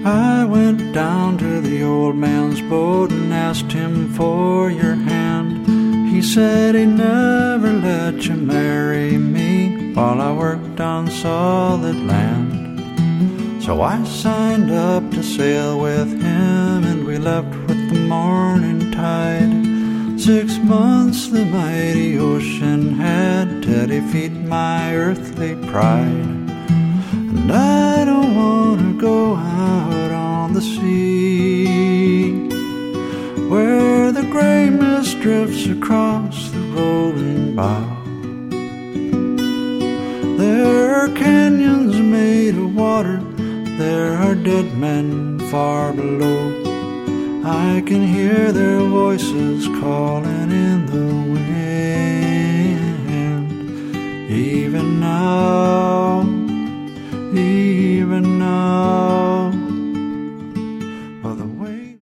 I went down to the old man's boat and asked him for your hand. He said he'd never let you marry me while I worked on solid land. So I signed up to sail with him, and we left with the morning tide. 6 months the mighty ocean had till he feed my earthly pride. And I don't want to go out on the sea, where the gray mist drifts across the rolling bow. There are canyons made of water, there are dead men far below. I can hear their voices calling in the wind. Even now, even now.